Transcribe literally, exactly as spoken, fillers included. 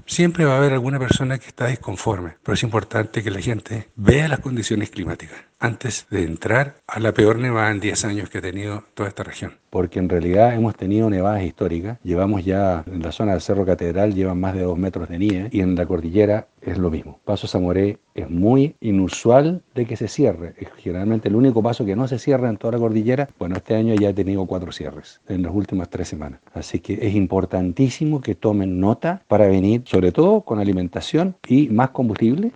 Siempre va a haber alguna persona que está disconforme, pero es importante que la gente vea las condiciones climáticas antes de entrar a la peor nevada en diez años que ha tenido toda esta región. Porque en realidad hemos tenido nevadas históricas, llevamos ya en la zona del Cerro Catedral llevan más de dos metros de nieve y en la cordillera es lo mismo. Paso Zamoré es muy inusual de que se cierre, es generalmente el único paso que no se cierra en toda la cordillera. Bueno, este año ya he tenido cuatro cierres en las últimas tres semanas, así que es importantísimo que tomen nota para venir, sobre todo con alimentación y más combustible,